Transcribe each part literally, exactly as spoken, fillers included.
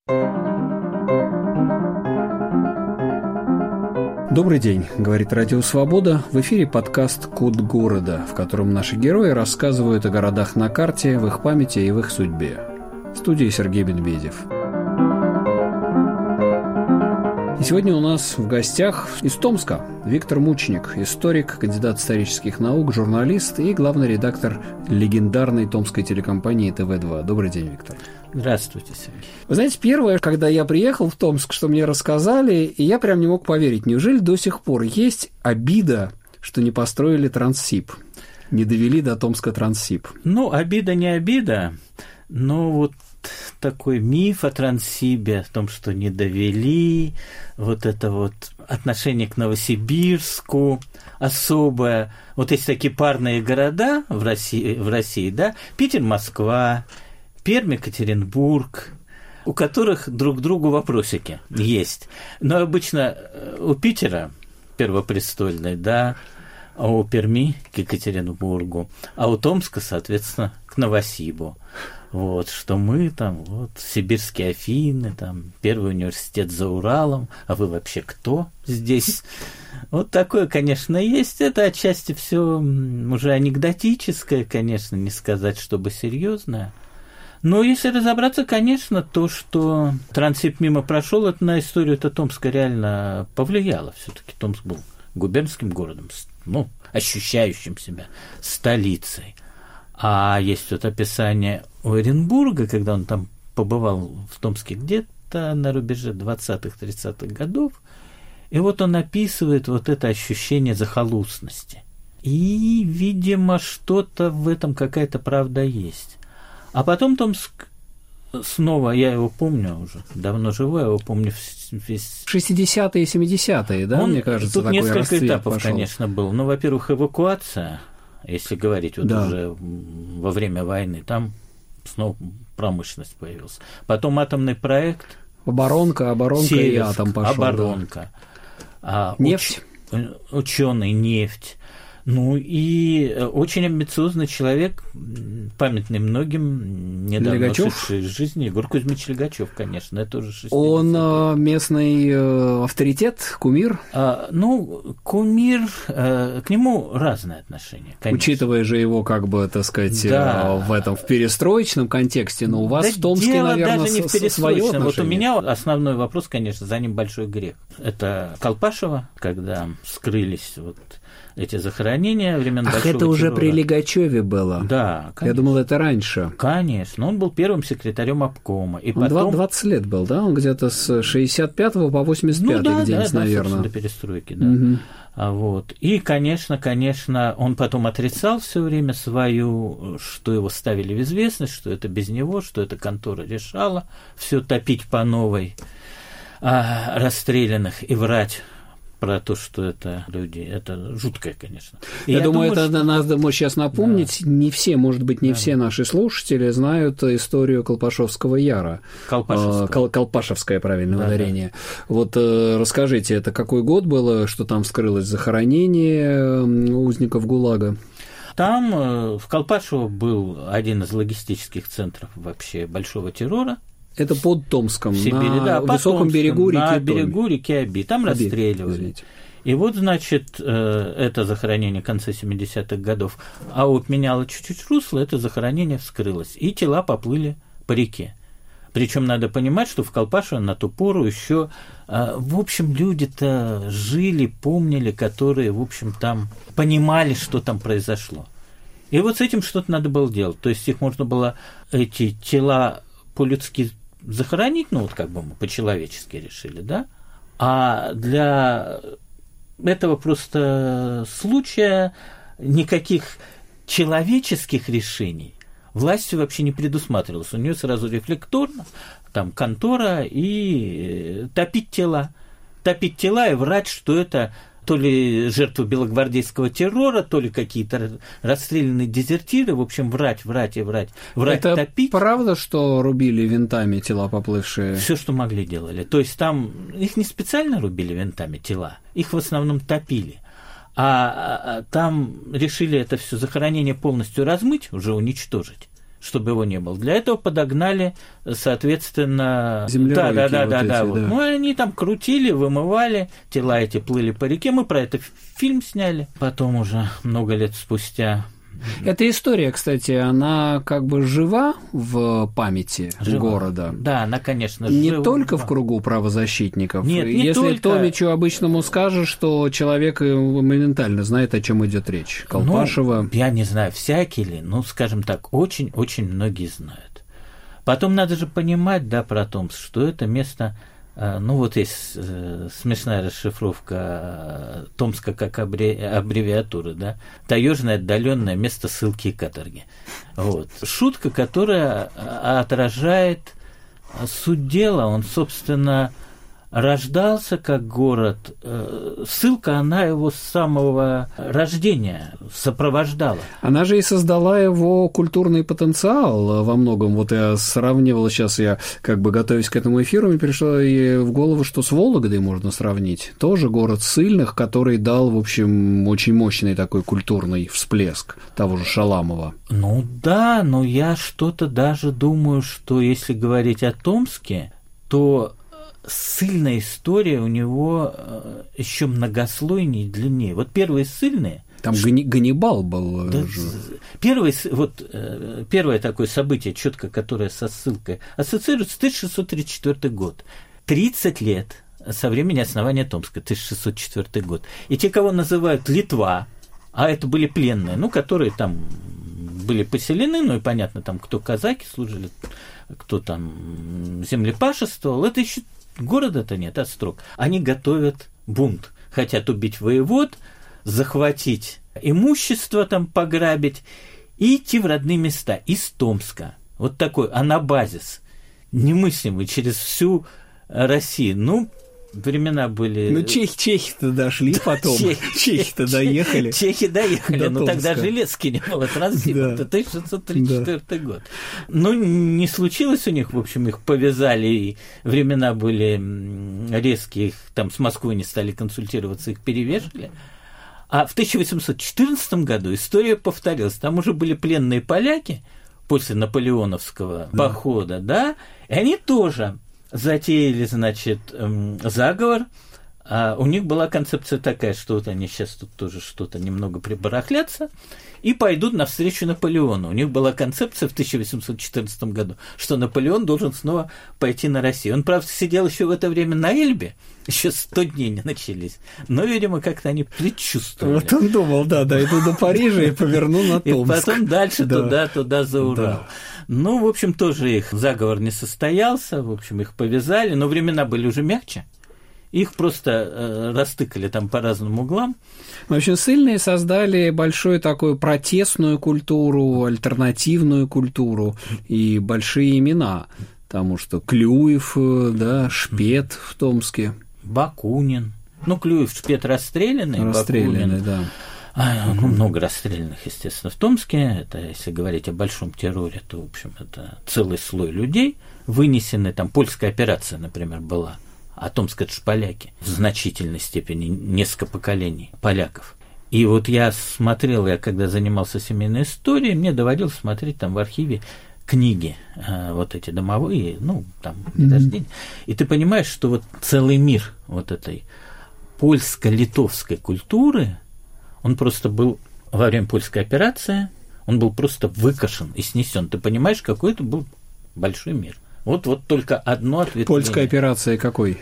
Добрый день, говорит Радио Свобода. В эфире подкаст «Код города», в котором наши герои рассказывают о городах на карте, в их памяти и в их судьбе. В студии Сергей Медведев. И сегодня у нас в гостях из Томска Виктор Мученик, историк, кандидат исторических наук, журналист и главный редактор легендарной томской телекомпании тэ вэ два. Добрый день, Виктор. Здравствуйте, Сергей. Вы знаете, первое, когда я приехал в Томск, что мне рассказали, и я прям не мог поверить, неужели до сих пор есть обида, что не построили Транссиб, не довели до Томска Транссиб? Ну, обида не обида, но вот такой миф о Транссибе, о том, что не довели, вот это вот отношение к Новосибирску особое. Вот есть такие парные города в России, в России, да, Питер, Москва, Пермь, Екатеринбург, у которых друг к другу вопросики есть. Но обычно у Питера первопрестольный, да, а у Перми к Екатеринбургу, а у Томска, соответственно, к Новосибу. Вот, что мы там, вот, сибирские Афины, там, первый университет за Уралом, а вы вообще кто здесь? Вот такое, конечно, есть. Это отчасти все уже анекдотическое, конечно, не сказать, чтобы серьезное. Но если разобраться, конечно, то, что Транссиб мимо прошел, это на историю это Томска реально повлияло. Все-таки Томск был губернским городом, ну, ощущающим себя столицей. А есть вот описание у Оренбурга, когда он там побывал в Томске где-то на рубеже двадцатых-тридцатых годов, и вот он описывает вот это ощущение захолустности. И, видимо, что-то в этом, какая-то правда есть. А потом Томск снова, я его помню уже, давно живу, я его помню весь... шестидесятые и семидесятые, да, он, мне кажется, тут такой несколько этапов, пошел. Конечно, был. Ну, во-первых, эвакуация, если говорить, вот да. уже во время войны, там снова промышленность появилась. Потом атомный проект. Оборонка, оборонка Северск, и атом пошел. Оборонка. Да. Нефть. Уч, ученый, нефть. Ну и очень амбициозный человек, памятный многим, недавно ушедший из жизни, Егор Кузьмич Легачев, конечно, это уже шестидесятые. Он местный авторитет, кумир? А, ну, кумир, к нему разное отношение, конечно. Учитывая же его, как бы, так сказать, да. в этом, в перестроечном контексте, но у вас да в Томске, наверное, даже не в перестроечном. Вот у меня основной вопрос, конечно, за ним большой грех. Это Колпашево, когда скрылись вот эти захоронения времен Ах, Большого это уже террора. При Легачеве было? Да, конечно. Я думал, это раньше. Конечно, он был первым секретарем обкома. И он потом... двадцать лет был, да? Он где-то с шестьдесят пятого по восемьдесят пятый ну, да, где-нибудь, да, наверное. Да, до перестройки, да. Угу. А вот. И, конечно, конечно, он потом отрицал все время свою, что его ставили в известность, что это без него, что эта контора решала все топить по новой, а расстрелянных и врать про то, что это люди, это жуткое, конечно. Я, я думаю, это что... надо сейчас напомнить, да. не все, может быть, не да. все наши слушатели знают историю Колпашевского Яра. Колпашевского. Кол- Колпашевское, правильное да, ударение. Да. Вот расскажите, это какой год было, что там вскрылось захоронение узников ГУЛАГа? Там в Колпашево был один из логистических центров вообще большого террора. Это под Томском, Сибири, на да, высоком Томском, берегу реки На Томь. берегу реки Оби. Там Оби, расстреливали. Извините. И вот, значит, это захоронение конца семидесятых годов, а вот меняло чуть-чуть русло, это захоронение вскрылось, и тела поплыли по реке. Причем надо понимать, что в Колпашево на ту пору еще, в общем, люди-то жили, помнили, которые, в общем, там понимали, что там произошло. И вот с этим что-то надо было делать. То есть их можно было, эти тела по-людски захоронить, ну вот как бы мы по-человечески решили, да, а для этого просто случая никаких человеческих решений властью вообще не предусматривалось. У нее сразу рефлекторно, там контора и топить тела, топить тела и врать, что это то ли жертвы белогвардейского террора, то ли какие-то расстрелянные дезертиры, в общем, врать, врать и врать, врать, это топить. Правда, что рубили винтами тела поплывшие? Все, что могли, делали. То есть там их не специально рубили винтами тела, их в основном топили. А там решили это все захоронение полностью размыть, уже уничтожить, чтобы его не было. Для этого подогнали, соответственно... Землеройки да, да, вот да, эти, да, да. вот. Ну, они там крутили, вымывали, тела эти плыли по реке. Мы про это фильм сняли. Потом уже много лет спустя... Эта история, кстати, она как бы жива в памяти Жива. Города. Да, она, конечно, не жива. только в кругу правозащитников. Нет, не Если только. Томичу обычному скажешь, что человек моментально знает, о чем идет речь. Колпашева. Ну, я не знаю, всякий ли, ну, скажем так, очень-очень многие знают. Потом надо же понимать, да, про Томск, что это место... Ну, вот есть э, смешная расшифровка Томска как аббревиатура, да, таежное отдаленное место ссылки и каторги. Вот. Шутка, которая отражает суть дела. Он, собственно, рождался как город. Ссылка, она его с самого рождения сопровождала. Она же и создала его культурный потенциал во многом. Вот я сравнивал сейчас, я как бы готовясь к этому эфиру, мне пришло и в голову, что с Вологдой можно сравнить. Тоже город ссыльных, который дал, в общем, очень мощный такой культурный всплеск того же Шаламова. Ну да, но я что-то даже думаю, что если говорить о Томске, то... ссыльная история у него еще многослойнее и длиннее. Вот первые ссыльные... Там ш... Ганнибал был. Да, первый, вот, первое такое событие, четко, которое со ссылкой ассоциируется, тысяча шестьсот тридцать четвёртый год. тридцать лет со времени основания Томска, тысяча шестьсот четвёртый год. И те, кого называют Литва, а это были пленные, ну, которые там были поселены, ну и понятно, там кто казаки служили, кто там землепашествовал, это еще города-то нет, острог. Они готовят бунт, хотят убить воевод, захватить имущество, там пограбить и идти в родные места из Томска. Вот такой анабазис, немыслимый через всю Россию. Ну, времена были... Ну, чехи, чехи-то дошли потом. Чехи-то доехали. Чехи доехали, но тогда железки не было, транзита. тысяча шестьсот тридцать четвёртый год. Ну, не случилось у них, в общем, их повязали, и времена были резкие, их там с Москвой не стали консультироваться, их перевешали. А в тысяча восемьсот четырнадцатом году история повторилась. Там уже были пленные поляки после наполеоновского похода, да, и они тоже... затеяли, значит, заговор. А у них была концепция такая, что вот они сейчас тут тоже что-то немного прибарахлятся и пойдут навстречу Наполеону. У них была концепция в тысяча восемьсот четырнадцатом году, что Наполеон должен снова пойти на Россию. Он, правда, сидел еще в это время на Эльбе, еще сто дней не начались, но, видимо, как-то они предчувствовали. Вот он думал, да, дойду до Парижа и поверну на Томск. И потом дальше туда, туда за Урал. Ну, в общем, тоже их заговор не состоялся, в общем, их повязали, но времена были уже мягче. Их просто э, растыкали там по разным углам. В общем, ссыльные создали большую такую протестную культуру, альтернативную культуру и большие имена. Потому что Клюев, да, Шпет в Томске. Бакунин. Ну, Клюев, Шпет расстрелянный. Расстрелянный, Бакунин. да. А, ну, много расстрелянных, естественно, в Томске. Это, если говорить о большом терроре, то, в общем, это целый слой людей вынесены. Там польская операция, например, была. А Томск – это же поляки. В значительной степени несколько поколений поляков. И вот я смотрел, я когда занимался семейной историей, мне доводилось смотреть там в архиве книги, вот эти домовые, ну, там, рождения. Mm-hmm. И ты понимаешь, что вот целый мир вот этой польско-литовской культуры, он просто был во время польской операции, он был просто выкашен и снесен. Ты понимаешь, какой это был большой мир. Вот, вот только одно ответвление. Польская операция какой?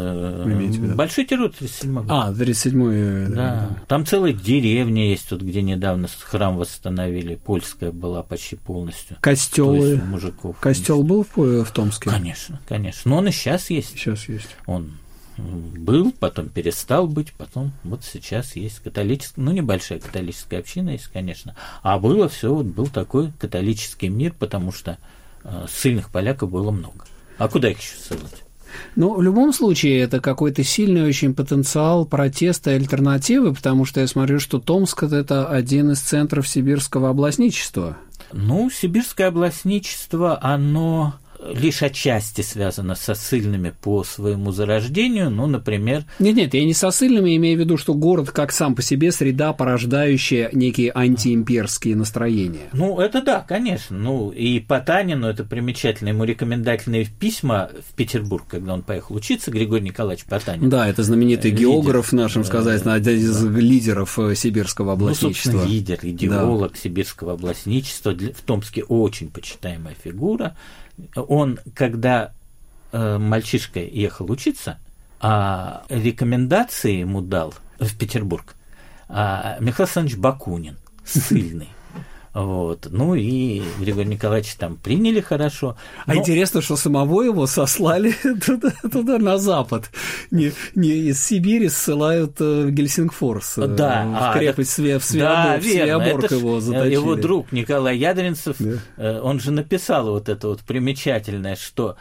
Большой террор тридцать седьмой год. А, тридцать седьмой. Да. Там целая деревня есть, тут, где недавно храм восстановили. Польская была почти полностью. Костёлы. Мужиков. Костёл был в, в Томске? Конечно, конечно. Но он и сейчас есть. Сейчас есть. Он был, потом перестал быть, потом вот сейчас есть католическая, ну, небольшая католическая община есть, конечно. А было все, вот был такой католический мир, потому что ссыльных поляков было много. А куда их еще ссылать? Ну, в любом случае, это какой-то сильный очень потенциал протеста и альтернативы, потому что я смотрю, что Томск – это один из центров сибирского областничества. Ну, сибирское областничество, оно лишь отчасти связано со ссыльными по своему зарождению, ну, например... Нет-нет, я не со ссыльными, имею в виду, что город как сам по себе среда, порождающая некие антиимперские настроения. Ну, это да, конечно. Ну, и Потанину это примечательно. Ему рекомендательные письма в Петербург, когда он поехал учиться, Григорий Николаевич Потанин. Да, это знаменитый лидер, географ, нашим сказать, один из да. лидеров сибирского областничества. Ну, собственно, лидер, идеолог да. сибирского областничества, в Томске очень почитаемая фигура. Он, когда э, мальчишка ехал учиться, а рекомендации ему дал в Петербург а, Михаил Александрович Бакунин, ссыльный. Вот. Ну и Григорий Николаевич там приняли хорошо. Но... А интересно, что самого его сослали туда, туда на запад. Не, не из Сибири ссылают в Гельсингфорс, да, в а, крепость это... Свеоборг, да, Свеоборг его заточили. Его друг Николай Ядринцев, да. он же написал вот это вот примечательное, что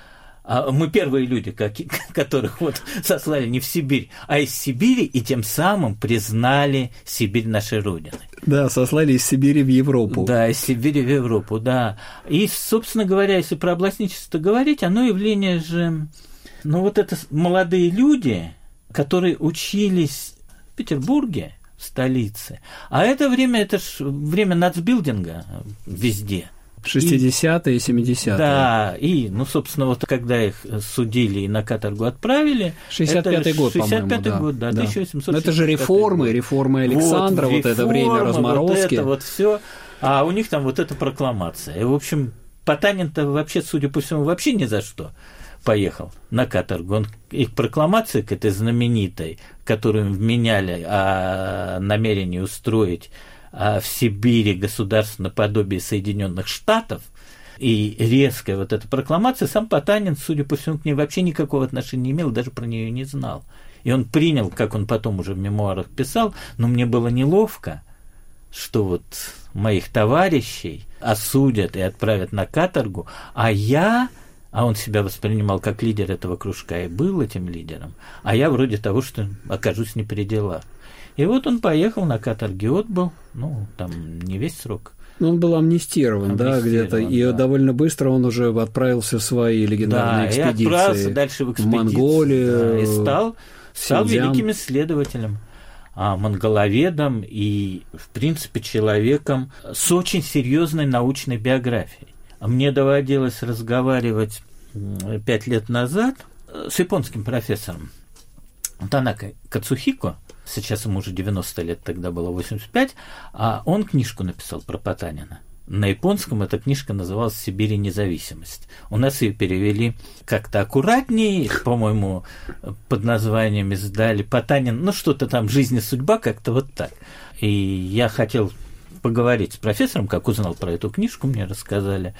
мы первые люди, которых вот сослали не в Сибирь, а из Сибири, и тем самым признали Сибирь нашей Родиной. Да, сослали из Сибири в Европу. Да, из Сибири в Европу, да. И, собственно говоря, если про областничество говорить, оно явление же... Ну, вот это молодые люди, которые учились в Петербурге, в столице, а это время, это ж время нацбилдинга везде. шестидесятые и семидесятые. Да, и, ну, собственно, вот когда их судили и на каторгу отправили... шестьдесят пятый год, по-моему, шестьдесят пятый да. год, да, да. тысяча восемьсот шестьдесят пятый Это же реформы, год. реформы Александра, вот, вот реформы, это время разморозки. Вот это вот все, а у них там вот эта прокламация. И, в общем, Потанин-то вообще, судя по всему, вообще ни за что поехал на каторгу. Он их прокламации к этой знаменитой, которую им вменяли о намерении устроить в Сибири государство наподобие Соединенных Штатов, и резкая вот эта прокламация, сам Потанин, судя по всему, к ней вообще никакого отношения не имел, даже про нее не знал. И он принял, как он потом уже в мемуарах писал, но мне было неловко, что вот моих товарищей осудят и отправят на каторгу, а я, а он себя воспринимал как лидер этого кружка и был этим лидером, а я вроде того, что окажусь не при делах. И вот он поехал на каторге, отбыл, ну, там не весь срок. Ну, он был амнистирован, амнистирован да, где-то, и да. довольно быстро он уже отправился в свои легендарные да, экспедиции. Да, и отправился дальше в экспедицию. В Монголию. Да, и стал, стал великим исследователем, а, монголоведом и, в принципе, человеком с очень серьезной научной биографией. Мне доводилось разговаривать пять лет назад с японским профессором Танака Кацухико. Сейчас ему уже девяносто лет, тогда было восемьдесят пять, а он книжку написал про Потанина. На японском эта книжка называлась «Сибирь и независимость». У нас ее перевели как-то аккуратнее, по-моему, под названием издали «Потанин», ну что-то там «Жизнь и судьба», как-то вот так. И я хотел поговорить с профессором, как узнал про эту книжку, мне рассказали.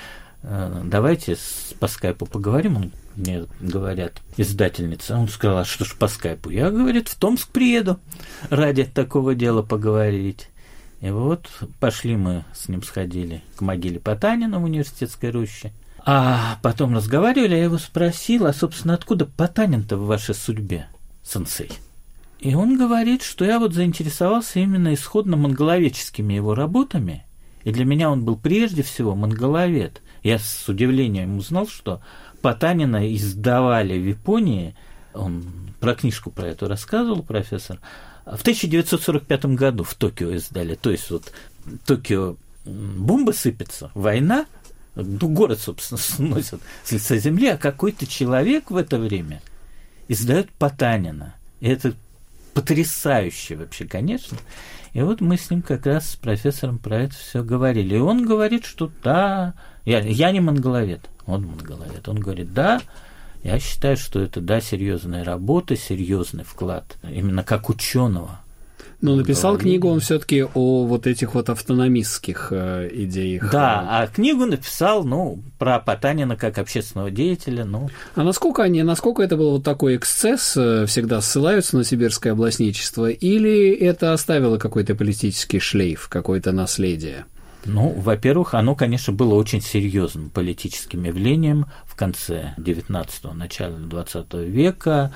Давайте по скайпу поговорим, он, мне говорят, издательница. Он сказал, а что ж по скайпу? Я, говорит, в Томск приеду ради такого дела поговорить. И вот пошли мы с ним, сходили к могиле Потанина в университетской роще. А потом разговаривали, я его спросил, а, собственно, откуда Потанин-то в вашей судьбе, сенсей? И он говорит, что я вот заинтересовался именно исходно монголоведческими его работами, и для меня он был прежде всего монголовед. Я с удивлением узнал, что Потанина издавали в Японии, он про книжку про эту рассказывал, профессор, в тысяча девятьсот сорок пятом году в Токио издали. То есть вот Токио бомба сыпется, война, ну, город, собственно, сносят с лица земли, а какой-то человек в это время издает Потанина. И это потрясающе вообще, конечно. И вот мы с ним как раз с профессором про это все говорили. И он говорит, что да, я, я не монголовед, он монголовед. Он говорит, да, я считаю, что это, да, серьезная работа, серьезный вклад, именно как ученого. Но написал книгу он все-таки о вот этих вот автономистских э, идеях. Да, а книгу написал, ну, про Потанина как общественного деятеля, ну. А насколько они, насколько это был вот такой эксцесс, всегда ссылаются на сибирское областничество, или это оставило какой-то политический шлейф, какое-то наследие? Ну, во-первых, оно, конечно, было очень серьезным политическим явлением в конце девятнадцатого, начале двадцатого века.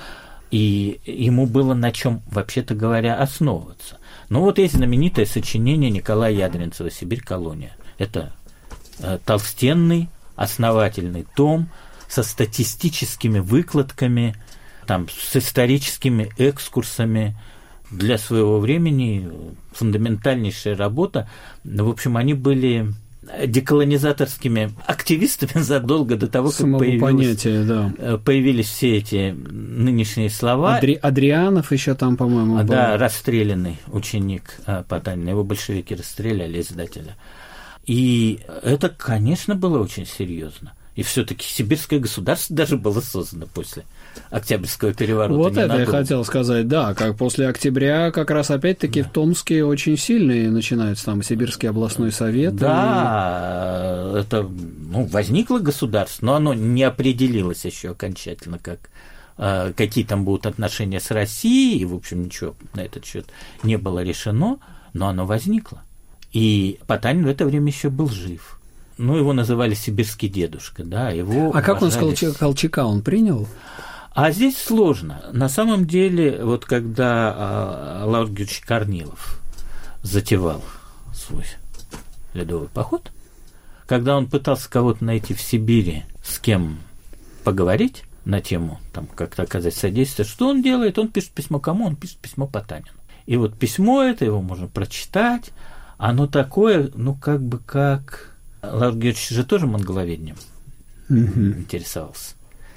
И ему было на чем, вообще-то говоря, основываться. Ну вот есть знаменитое сочинение Николая Ядринцева «Сибирь колония». Это э, толстенный, основательный том, со статистическими выкладками, там, с историческими экскурсами. Для своего времени фундаментальнейшая работа. В общем, они были деколонизаторскими активистами задолго до того, как понятие, да. появились все эти нынешние слова. Адри... Адрианов еще там, по-моему, был. Да, расстрелянный ученик Потанина. Его большевики расстреляли, издателя. И это, конечно, было очень серьезно. И все-таки сибирское государство даже было создано после Октябрьского переворота. Вот это надолго. Я хотел сказать, да, как после октября как раз опять-таки да. в Томске очень сильные начинаются там Сибирский областной совет. Да, и... это ну, возникло государство, но оно не определилось еще окончательно, как, э, какие там будут отношения с Россией, и, в общем, ничего на этот счет не было решено, но оно возникло. И Потанин в это время еще был жив. Ну, его называли сибирский дедушка, да, его А как уважали... он с Колчака он принял? А здесь сложно. На самом деле, вот когда а, Лавр Георгиевич Корнилов затевал свой ледовый поход, когда он пытался кого-то найти в Сибири, с кем поговорить на тему, там, как-то оказать содействие, что он делает? Он пишет письмо кому? Он пишет письмо Потанину. И вот письмо это, его можно прочитать, оно такое, ну, как бы как... Лавр Георгиевич же тоже монголоведением mm-hmm. интересовался.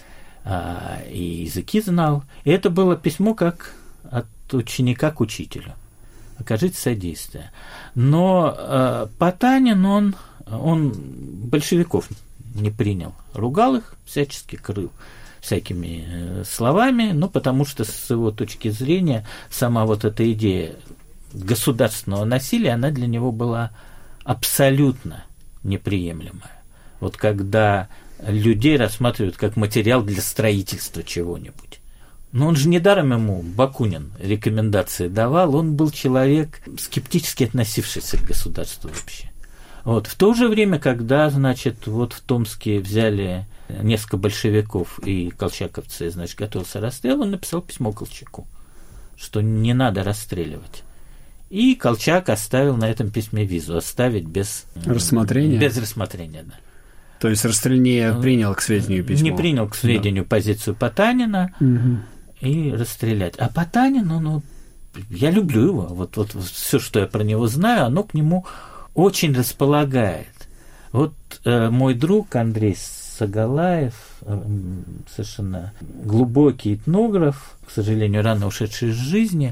А, и языки знал. И это было письмо как от ученика к учителю. Окажите содействие. Но а, Потанин, он, он большевиков не принял. Ругал их, всячески крыл всякими э, словами, ну, потому что с его точки зрения сама вот эта идея государственного насилия, она для него была абсолютно неприемлемая. Вот когда людей рассматривают как материал для строительства чего-нибудь. Но он же недаром ему Бакунин рекомендации давал, он был человек, скептически относившийся к государству вообще. Вот. В то же время, когда, значит, вот в Томске взяли несколько большевиков и колчаковцы, значит, готовился расстрел, он написал письмо Колчаку, что не надо расстреливать. И Колчак оставил на этом письме визу, оставить без рассмотрения. Без рассмотрения, да. То есть Расстрельнее принял к сведению письмо. Не принял к сведению да. позицию Потанина угу. и расстрелять. А Потанин, ну, ну, я люблю его. Вот, вот все, что я про него знаю, оно к нему очень располагает. Вот э, мой друг Андрей Сагалаев, э, совершенно глубокий этнограф, к сожалению, рано ушедший из жизни,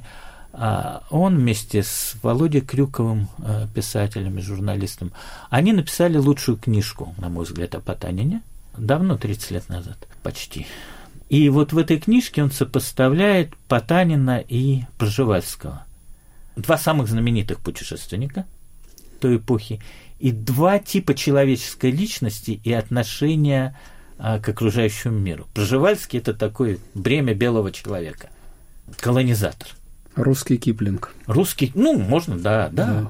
он вместе с Володей Крюковым, писателем и журналистом, они написали лучшую книжку, на мой взгляд, о Потанине, давно, тридцать лет назад, почти. И вот в этой книжке он сопоставляет Потанина и Пржевальского. Два самых знаменитых путешественника той эпохи и два типа человеческой личности и отношения к окружающему миру. Пржевальский – это такое бремя белого человека, колонизатор. Русский Киплинг. Русский, ну, можно, да, да. да.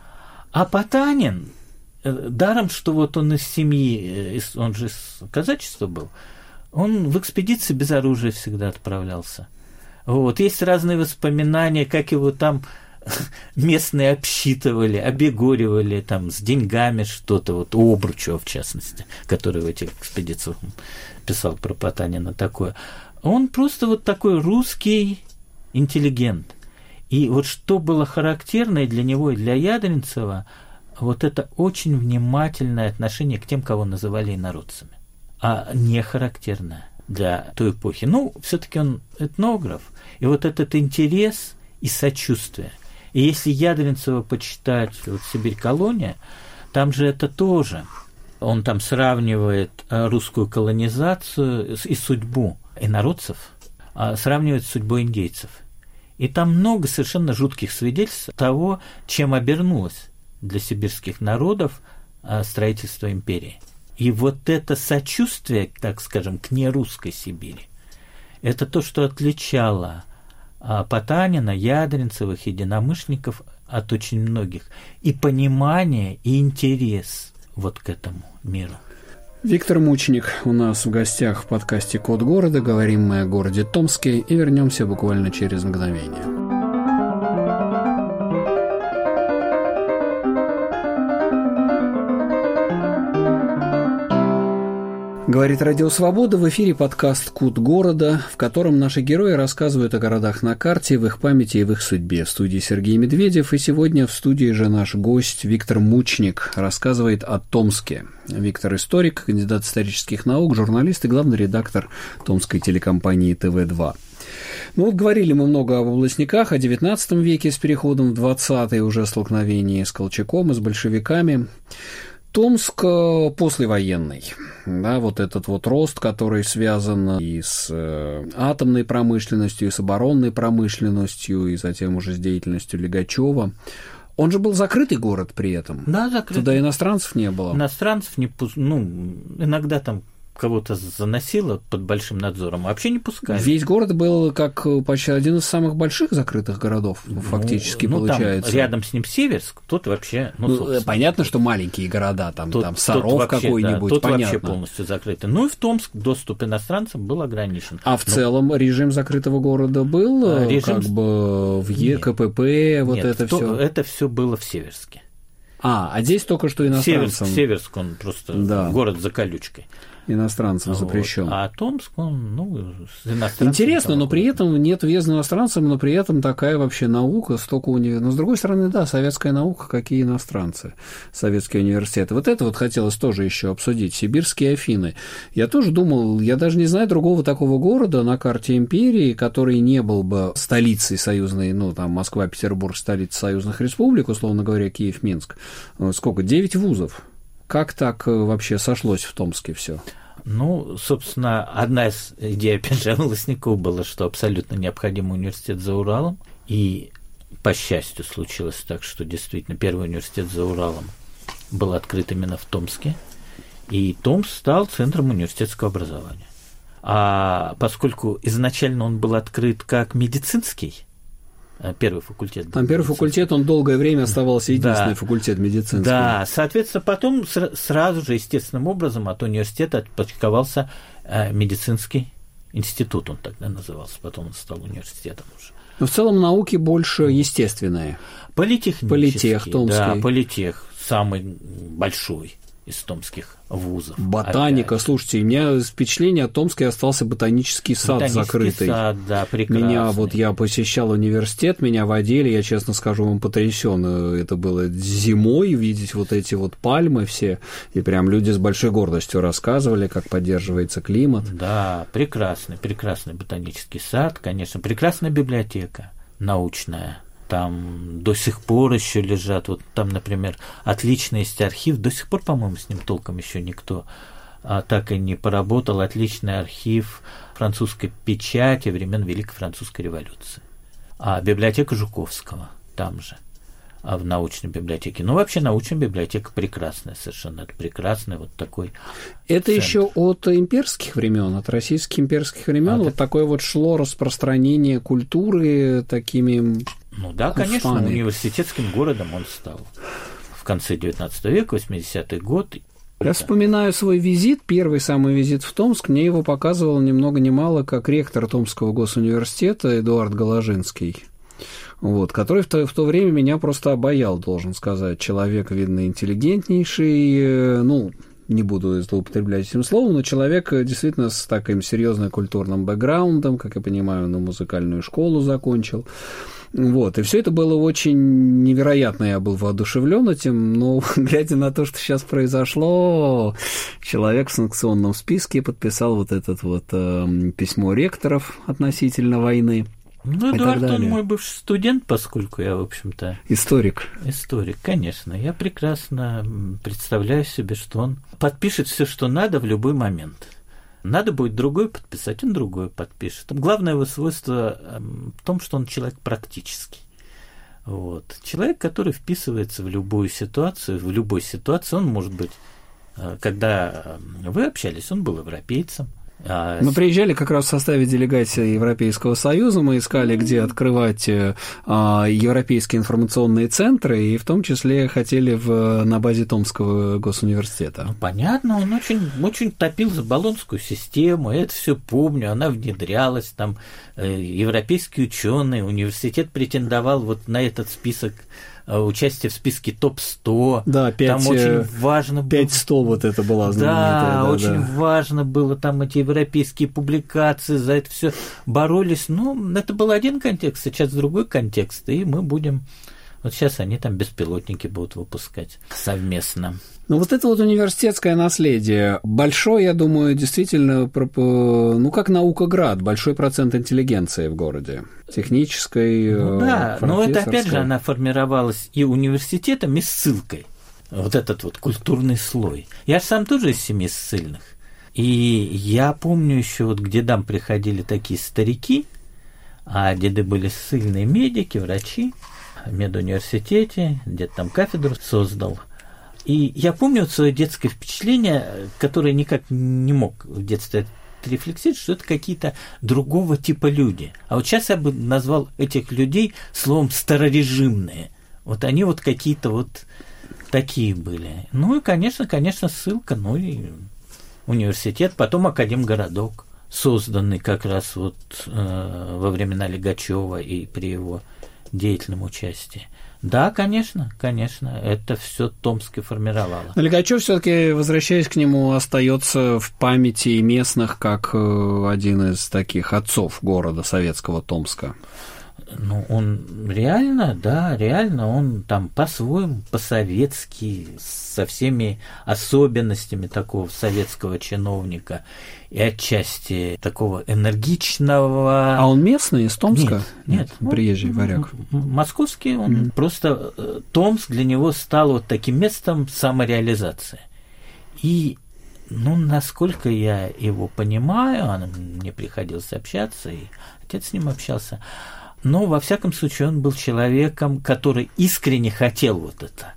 А Потанин, даром, что вот он из семьи, он же из казачества был, он в экспедиции без оружия всегда отправлялся. Вот. Есть разные воспоминания, как его там местные обсчитывали, обегоривали там с деньгами что-то, вот Обручева, в частности, который в этих экспедициях писал про Потанина такое. Он просто вот такой русский интеллигент. И вот что было характерно и для него, и для Ядринцева, вот это очень внимательное отношение к тем, кого называли инородцами, а не характерное для той эпохи. Ну, все-таки он этнограф, и вот этот интерес и сочувствие. И если Ядринцева почитать вот «Сибирь-колония», там же это тоже. Он там сравнивает русскую колонизацию и судьбу инородцев, сравнивает с судьбой индейцев. И там много совершенно жутких свидетельств того, чем обернулось для сибирских народов строительство империи. И вот это сочувствие, так скажем, к нерусской Сибири, это то, что отличало Потанина, Ядринцевых, единомышленников от очень многих. И понимание, и интерес вот к этому миру. Виктор Мученик у нас в гостях в подкасте «Код города». Говорим мы о городе Томске и вернемся буквально через мгновение. Говорит Радио Свобода, в эфире подкаст «Кут города», в котором наши герои рассказывают о городах на карте, в их памяти и в их судьбе. В студии Сергей Медведев, и сегодня в студии же наш гость Виктор Мучник рассказывает о Томске. Виктор – историк, кандидат исторических наук, журналист и главный редактор томской телекомпании тэ вэ два. Ну вот говорили мы много об областниках, о девятнадцатом веке с переходом в двадцатый, уже столкновении с Колчаком и с большевиками. Томск послевоенный, да, вот этот вот рост, который связан и с атомной промышленностью, и с оборонной промышленностью, и затем уже с деятельностью Лигачева. Он же был закрытый город при этом. Да, закрытый. Туда иностранцев не было. Иностранцев не пу... ну, иногда там кого-то заносило под большим надзором, а вообще не пускали. Весь город был как почти один из самых больших закрытых городов, ну, фактически, ну, получается. Там рядом с ним Северск, тут вообще... Ну, ну, понятно, что маленькие города, там, тут, там Саров какой-нибудь, да, тут понятно. Вообще полностью закрыты. Ну и в Томск доступ иностранцам был ограничен. А в ну, целом режим закрытого города был, режим... как бы в ЕКПП, вот нет, это все. Это все было в Северске. А, а здесь только что иностранцам. Северск, Северск он просто да. город за колючкой. Иностранцам запрещен. Вот. А Томск, он, ну, иностранцам. Интересно, но при этом нет въезда иностранцам, но при этом такая вообще наука, столько университетов. Но с другой стороны, да, советская наука, какие иностранцы, советские университеты. Вот это вот хотелось тоже еще обсудить. Сибирские Афины. Я тоже думал, я даже не знаю другого такого города на карте империи, который не был бы столицей союзной, ну, там, Москва, Петербург, столица союзных республик, условно говоря, Киев, Минск. Сколько? Девять вузов. Как так вообще сошлось в Томске все? Ну, собственно, одна из идей, опять же, волостников была, что абсолютно необходимый университет за Уралом. И, по счастью, случилось так, что действительно первый университет за Уралом был открыт именно в Томске. И Томск стал центром университетского образования. А поскольку изначально он был открыт как медицинский, первый факультет. Там первый факультет, он долгое время оставался единственный да. факультет медицинский. Да, соответственно, потом сразу же, естественным образом, от университета отпочковался медицинский институт, он тогда назывался, потом он стал университетом уже. Но в целом науки больше естественные. Политехнические. Политех томский. Да, политех, самый большой из томских вузов. Ботаника, опять. Слушайте, у меня впечатление о Томске остался ботанический сад ботанический закрытый. Сад, да, прекрасный. Меня вот я посещал университет, меня водили, я честно скажу вам потрясен. Это было зимой видеть вот эти вот пальмы все, и прям люди с большой гордостью рассказывали, как поддерживается климат. Да, прекрасный, прекрасный ботанический сад, конечно, прекрасная библиотека научная. Там до сих пор еще лежат, вот там, например, отличный есть архив, до сих пор, по-моему, с ним толком еще никто а, так и не поработал, отличный архив французской печати времен Великой Французской революции. А библиотека Жуковского там же, а в научной библиотеке. Ну, вообще, научная библиотека прекрасная совершенно, это прекрасный вот такой Это центр. Еще от имперских времен, от российских имперских времен а вот это... такое вот шло распространение культуры такими... Ну да, конечно, Уфами. Университетским городом он стал в конце девятнадцатого века, восьмидесятый год. Я вспоминаю свой визит, первый самый визит в Томск, мне его показывал ни много ни мало как ректор Томского госуниверситета Эдуард Голожинский, вот, который в то, в то время меня просто обаял, должен сказать. Человек, видно, интеллигентнейший, ну, не буду злоупотреблять этим словом, но человек действительно с таким серьезным культурным бэкграундом, как я понимаю, на музыкальную школу закончил. Вот, и все это было очень невероятно, я был воодушевлен этим, но глядя на то, что сейчас произошло, человек в санкционном списке подписал вот это вот э, письмо ректоров относительно войны. Ну, Эдуард, он мой бывший студент, поскольку я, в общем-то... Историк. Историк, конечно. Я прекрасно представляю себе, что он подпишет все, что надо в любой момент. Надо будет другой подписать, он другой подпишет. Главное его свойство в том, что он человек практический. Вот. Человек, который вписывается в любую ситуацию, в любой ситуации, он может быть, когда вы общались, он был европейцем. Мы приезжали как раз в составе делегации Европейского Союза, мы искали, где открывать европейские информационные центры, и в том числе хотели в, на базе Томского госуниверситета. Ну, понятно, он очень, очень топил за Болонскую систему, я это все помню, она внедрялась, там европейские ученые, университет претендовал вот на этот список участие в списке топ сто. Да, пять, там очень важно было. пять сто вот это была знаменитая. Да, да, очень да. важно было, там эти европейские публикации, за это все боролись. Ну, это был один контекст, сейчас другой контекст, и мы будем... Вот сейчас они там беспилотники будут выпускать совместно. Ну, вот это вот университетское наследие большое, я думаю, действительно, ну, как наукоград, большой процент интеллигенции в городе, технической, ну, да, но это, опять же, она формировалась и университетом, и ссылкой. Вот этот вот культурный слой. Я же сам тоже из семьи ссыльных. И я помню еще, вот к дедам приходили такие старики, а деды были ссыльные медики, врачи, в медуниверситете, где-то там кафедру создал. И я помню вот свое детское впечатление, которое никак не мог в детстве рефлексировать, что это какие-то другого типа люди. А вот сейчас я бы назвал этих людей словом старорежимные. Вот они вот какие-то вот такие были. Ну и, конечно, конечно, ссылка, ну и университет, потом академгородок, созданный как раз вот э, во времена Лигачева и при его деятельном участии. Да, конечно, конечно, это все Томск и формировало. Но Лигачев все-таки, возвращаясь к нему, остается в памяти местных как один из таких отцов города советского Томска. Ну, он реально, да, реально, он там по-своему, по-советски, со всеми особенностями такого советского чиновника и отчасти такого энергичного. А он местный, из Томска? Нет, нет. Приезжий варяг. Московский, он mm-hmm. просто Томск для него стал вот таким местом самореализации. И, ну, насколько я его понимаю, мне приходилось общаться, и отец с ним общался, но, во всяком случае, он был человеком, который искренне хотел вот это,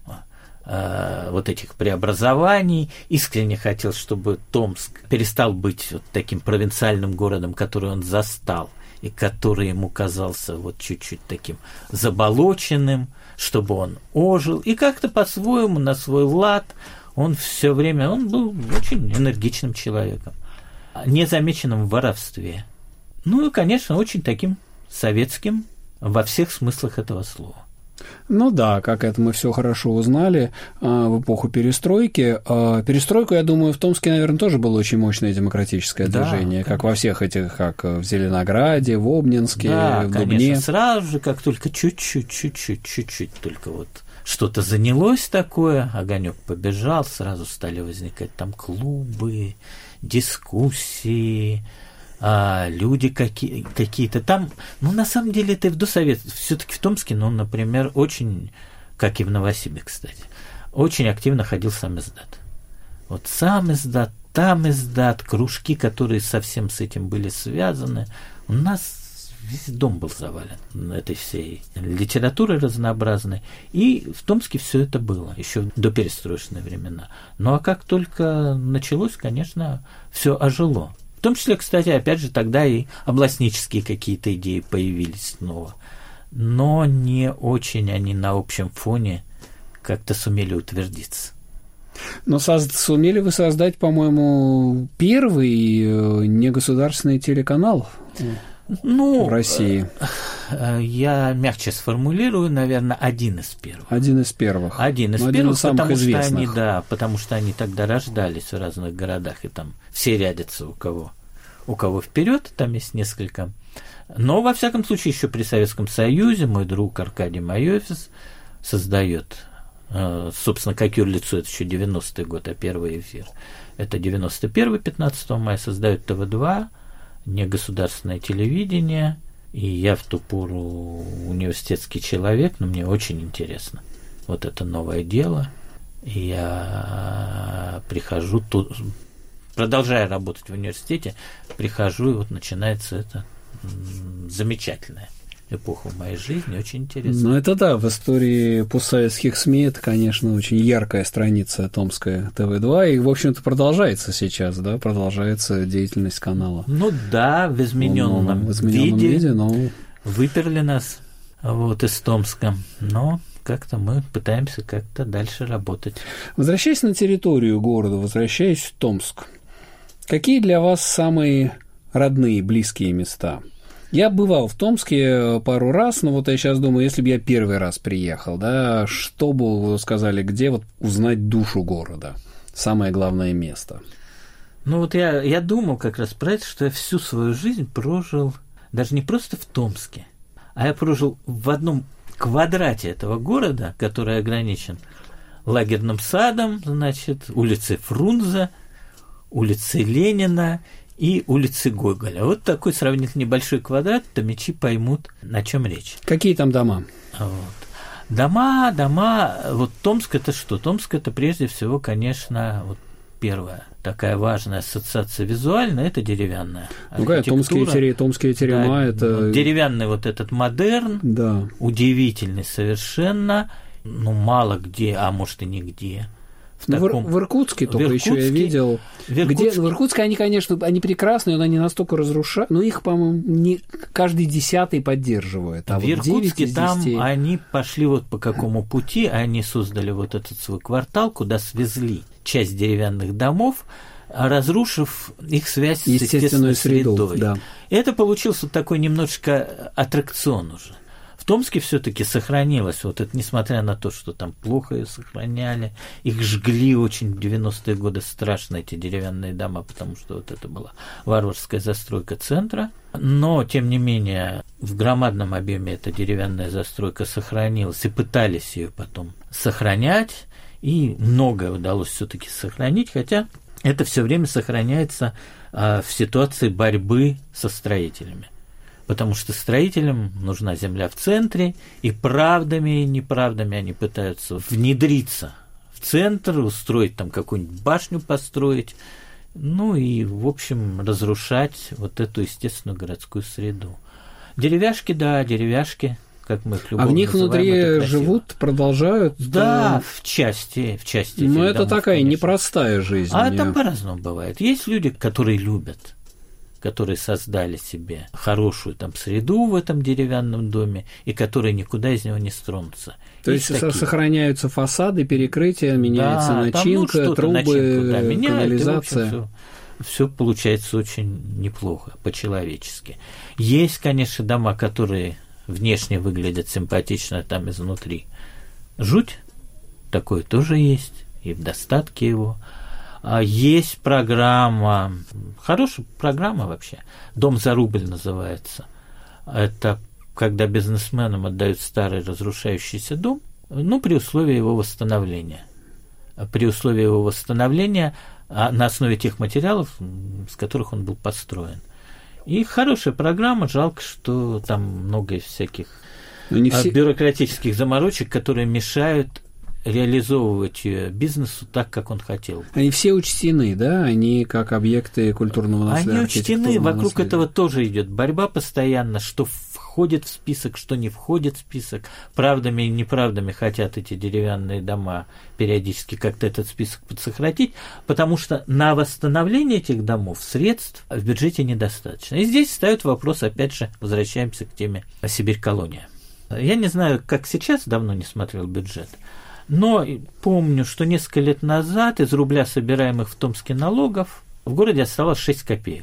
э, вот этих преобразований, искренне хотел, чтобы Томск перестал быть вот таким провинциальным городом, который он застал, и который ему казался вот чуть-чуть таким заболоченным, чтобы он ожил, и как-то по-своему, на свой лад, он все время, он был очень энергичным человеком, незамеченным в воровстве. Ну и, конечно, очень таким советским во всех смыслах этого слова. Ну да, как это мы все хорошо узнали а, в эпоху перестройки. А, перестройку, я думаю, в Томске, наверное, тоже было очень мощное демократическое да, движение, конечно. Как во всех этих, как в Зеленограде, в Обнинске, да, в Дубне. Конечно, сразу же, как только чуть-чуть, чуть-чуть, чуть-чуть только вот что-то занялось такое, огонек побежал, сразу стали возникать там клубы, дискуссии, а люди какие, какие-то там, ну, на самом деле, это и в досовет, все-таки в Томске, ну, например, очень, как и в Новосибе, кстати, очень активно ходил сам издат. Вот сам издат, там издат, кружки, которые совсем с этим были связаны. У нас весь дом был завален этой всей литературой разнообразной. И в Томске все это было, еще до перестроечные времена. Ну, а как только началось, конечно, все ожило. В том числе, кстати, опять же, тогда и областнические какие-то идеи появились снова. Но не очень они на общем фоне как-то сумели утвердиться. Но соз... сумели вы создать, по-моему, первый негосударственный телеканал ну, в России. Я мягче сформулирую, наверное, один из первых. Один из первых. Один из Но первых, один из самых потому известных. что они, да, потому что они тогда рождались в разных городах, и там все рядятся у кого, у кого вперед, там есть несколько. Но, во всяком случае, еще при Советском Союзе мой друг Аркадий Майофис создает, собственно, как юрлицо, это еще девяностый год, а первый эфир. Это девяносто первый, пятнадцатого мая, создает тэ вэ два, негосударственное телевидение, и я в ту пору университетский человек, но мне очень интересно вот это новое дело. И я прихожу, тут, продолжая работать в университете, прихожу, и вот начинается это замечательная эпоха в моей жизни, очень интересно. Ну, это да, в истории постсоветских СМИ это, конечно, очень яркая страница Томская тэ вэ два, и, в общем-то, продолжается сейчас, да, продолжается деятельность канала. Ну да, в измененном, ну, в измененном виде, виде но... выперли нас вот из Томска, но как-то мы пытаемся как-то дальше работать. Возвращаясь на территорию города, возвращаясь в Томск, какие для вас самые родные, близкие места? Я бывал в Томске пару раз, но вот я сейчас думаю, если бы я первый раз приехал, да, что бы вы сказали, где вот узнать душу города? Самое главное место. Ну вот я, я думал как раз про это, что я всю свою жизнь прожил даже не просто в Томске, а я прожил в одном квадрате этого города, который ограничен Лагерным садом, значит, улицей Фрунзе, улицей Ленина и улицы Гоголя. Вот такой сравнительно небольшой квадрат, томичи поймут, о чем речь. Какие там дома? Вот. Дома, дома, вот Томск это что? Томск это прежде всего, конечно, вот первая такая важная ассоциация визуальная, это деревянная ну, томские, терема, томские терема, да, это... Деревянный вот этот модерн, да. Удивительный совершенно, ну, мало где, а может и нигде. В, таком... в Иркутске только Иркутске... еще я видел. В Иркутске... Где... в Иркутске они, конечно, они прекрасные, но они настолько разрушают. Но их, по-моему, не каждый десятый поддерживает. А в вот Иркутске там они пошли вот по какому пути, они создали вот этот свой квартал, куда свезли часть деревянных домов, разрушив их связь с естественной среду, средой. Да. Это получился такой немножечко аттракцион уже. В Томске все-таки сохранилось, вот это, несмотря на то, что там плохо ее сохраняли, их жгли очень в девяностые годы страшно, эти деревянные дома, потому что вот это была варварская застройка центра. Но, тем не менее, в громадном объеме эта деревянная застройка сохранилась, и пытались ее потом сохранять, и многое удалось все-таки сохранить, хотя это все время сохраняется а, в ситуации борьбы со строителями. Потому что строителям нужна земля в центре, и правдами и неправдами они пытаются внедриться в центр, устроить там какую-нибудь башню построить, ну и, в общем, разрушать вот эту естественную городскую среду. Деревяшки, да, деревяшки, как мы их любовно называем. А в них называем, внутри живут, продолжают? Да, в части, в части. Но это домов, такая конечно. Непростая жизнь. А там по-разному бывает. Есть люди, которые любят, которые создали себе хорошую там среду в этом деревянном доме и которые никуда из него не стронутся. То есть, есть сохраняются фасады, перекрытия, меняется да, начинка, там, ну, трубы, начинку, да, меняют, канализация. Все получается очень неплохо, по-человечески. Есть, конечно, дома, которые внешне выглядят симпатично, там изнутри жуть, такое тоже есть, и в достатке его. Есть программа, хорошая программа вообще, «Дом за рубль» называется. Это когда бизнесменам отдают старый разрушающийся дом, ну, при условии его восстановления. При условии его восстановления на основе тех материалов, с которых он был построен. И хорошая программа, жалко, что там много всяких все... бюрократических заморочек, которые мешают реализовывать бизнесу так, как он хотел. Они все учтены, да? Они как объекты культурного наследия. Они учтены, вокруг наследия. Этого тоже идет борьба постоянно, что входит в список, что не входит в список. Правдами и неправдами хотят эти деревянные дома периодически как-то этот список подсократить, потому что на восстановление этих домов средств в бюджете недостаточно. И здесь встает вопрос, опять же, возвращаемся к теме Сибирь-колония. Я не знаю, как сейчас, давно не смотрел бюджет, но помню, что несколько лет назад из рубля, собираемых в Томске налогов, в городе осталось шесть копеек.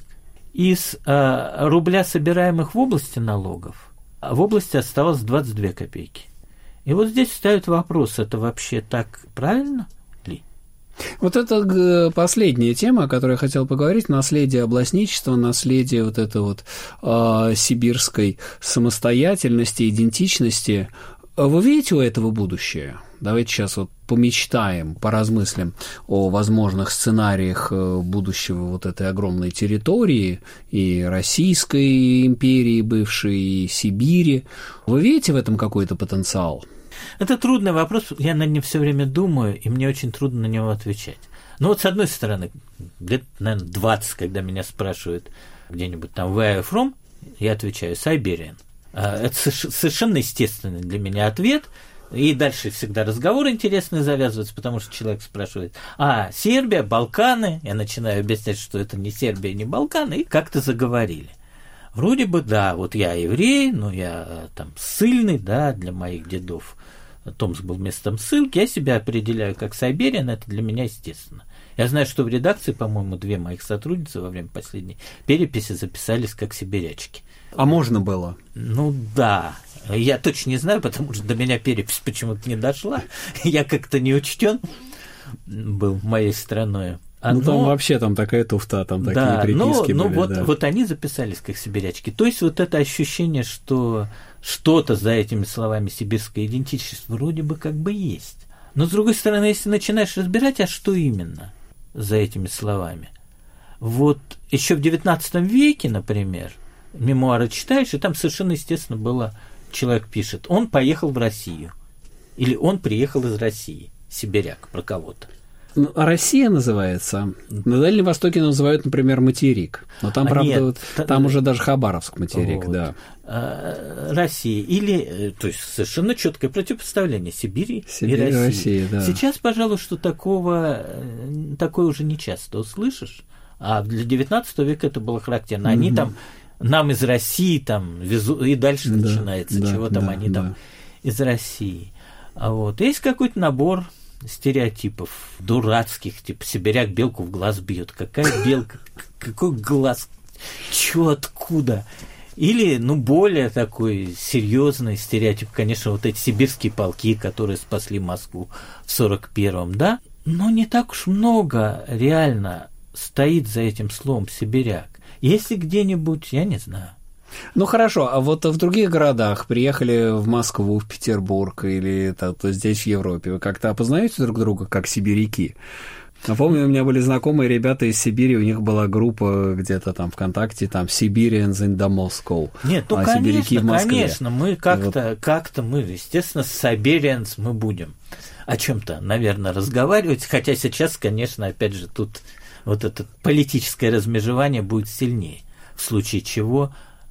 Из э, рубля, собираемых в области налогов, в области осталось двадцать две копейки. И вот здесь встает вопрос, это вообще так правильно ли? Вот это последняя тема, о которой я хотел поговорить, наследие областничества, наследие вот этой вот э, сибирской самостоятельности, идентичности. Вы видите у этого будущее? Давайте сейчас вот помечтаем, поразмыслим о возможных сценариях будущего вот этой огромной территории и Российской империи бывшей, и Сибири. Вы видите в этом какой-то потенциал? Это трудный вопрос, я над ним все время думаю, и мне очень трудно на него отвечать. Но вот с одной стороны, лет, наверное, двадцать, когда меня спрашивают где-нибудь там «Where are you from?», я отвечаю «Siberian». Это совершенно естественный для меня ответ. И дальше всегда разговор интересный завязывается, потому что человек спрашивает: а, Сербия, Балканы? Я начинаю объяснять, что это не Сербия, не Балканы, и как-то заговорили. Вроде бы, да, вот я еврей, но я там ссыльный, да, для моих дедов Томск был местом ссылки, я себя определяю как Сайбериан, это для меня естественно. Я знаю, что в редакции, по-моему, две моих сотрудницы во время последней переписи записались как сибирячки. А можно было? Ну да. Я точно не знаю, потому что до меня перепись почему-то не дошла. Я как-то не учтен был моей страной. А ну, но, там вообще там такая туфта, там такие да, приписки но, были. Ну, вот, да. вот они записались как сибирячки. То есть вот это ощущение, что что-то за этими словами сибирская идентичность вроде бы как бы есть. Но, с другой стороны, если начинаешь разбирать, а что именно за этими словами? Вот еще в девятнадцатом веке, например, мемуары читаешь, и там совершенно естественно было, человек пишет, он поехал в Россию, или он приехал из России, сибиряк, про кого-то. Ну, а Россия называется. На Дальнем Востоке называют, например, материк. Но там, а правда, нет, вот, там та... уже даже Хабаровск материк, вот. Да. А, Россия. Или, то есть, совершенно четкое противопоставление Сибири Сибирь, и России. Россия, да. Сейчас, пожалуй, что такого, такое уже не часто услышишь. А для девятнадцатого века это было характерно. Они угу. там, нам из России, там, везу, и дальше да, начинается, да, чего там да, они да. там из России. А вот есть какой-то набор стереотипов дурацких, типа сибиряк белку в глаз бьет. Какая белка? Какой глаз? Чё, откуда? Или, ну, более такой серьезный стереотип, конечно, вот эти сибирские полки, которые спасли Москву в сорок первом, да? Но не так уж много реально стоит за этим словом сибиряк. Если где-нибудь, я не знаю. Ну хорошо, а вот в других городах, приехали в Москву, в Петербург или то, то здесь в Европе, вы как-то опознаете друг друга как сибиряки? Напомню, у меня были знакомые ребята из Сибири, у них была группа где-то там ВКонтакте, там Siberians in the Moscow. Нет, ну а конечно, в Москве. конечно, мы как-то, вот. как-то мы, естественно, с Siberians мы будем о чем-то, наверное, разговаривать, хотя сейчас, конечно, опять же, тут вот это политическое размежевание будет сильнее, в случае чего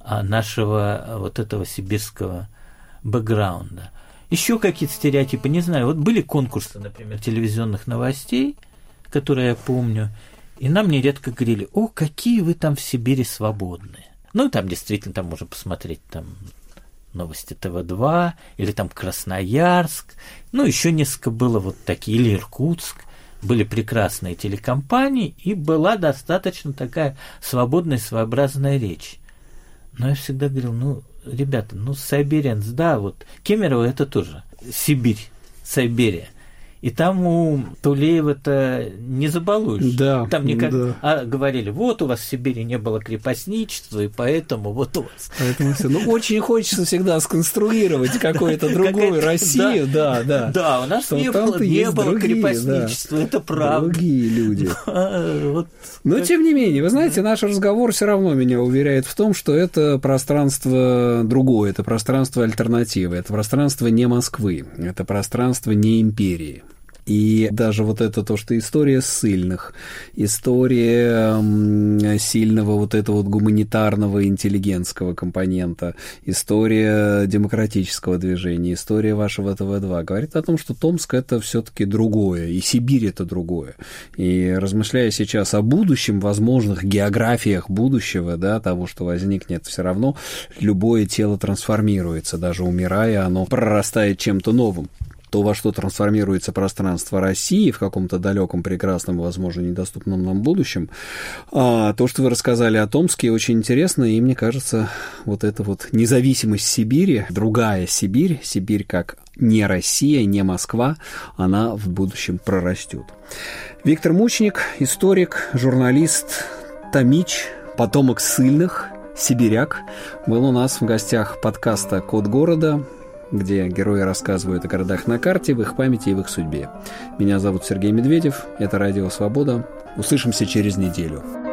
нашего вот этого сибирского бэкграунда. Еще какие-то стереотипы, не знаю, вот были конкурсы, например, телевизионных новостей, которые я помню, и нам нередко говорили, о, какие вы там в Сибири свободные. Ну, там действительно, там можно посмотреть там новости тэ вэ два, или там Красноярск, ну, еще несколько было вот такие, или Иркутск, были прекрасные телекомпании, и была достаточно такая свободная, своеобразная речь. Но я всегда говорил, ну, ребята, ну, Сайберианс, да, вот Кемерово это тоже Сибирь, Сайберия. И там у Тулеева-то не забалуешь. Да, там никак... да. А говорили, вот у вас в Сибири не было крепостничества, и поэтому вот у вас. Поэтому все. Ну, очень хочется всегда сконструировать какую-то другую Россию. Да, да. Да, у нас не было, не было крепостничества, это правда. Другие люди. Но, тем не менее, вы знаете, наш разговор все равно меня уверяет в том, что это пространство другое, это пространство альтернативы, это пространство не Москвы, это пространство не империи. И даже вот это то, что история ссыльных, история сильного вот этого вот гуманитарного интеллигентского компонента, история демократического движения, история вашего тэ вэ два говорит о том, что Томск – это все-таки другое, и Сибирь – это другое. И размышляя сейчас о будущем, возможных географиях будущего, да, того, что возникнет, все равно любое тело трансформируется, даже умирая, оно прорастает чем-то новым. То, во что трансформируется пространство России в каком-то далеком, прекрасном, возможно, недоступном нам будущем. А то, что вы рассказали о Томске, очень интересно, и мне кажется, вот эта вот независимость Сибири, другая Сибирь, Сибирь как не Россия, не Москва, она в будущем прорастет. Виктор Мучник, историк, журналист, томич, потомок ссыльных, сибиряк, был у нас в гостях подкаста «Код города», где герои рассказывают о городах на карте, в их памяти и в их судьбе. Меня зовут Сергей Медведев, это Радио Свобода. Услышимся через неделю.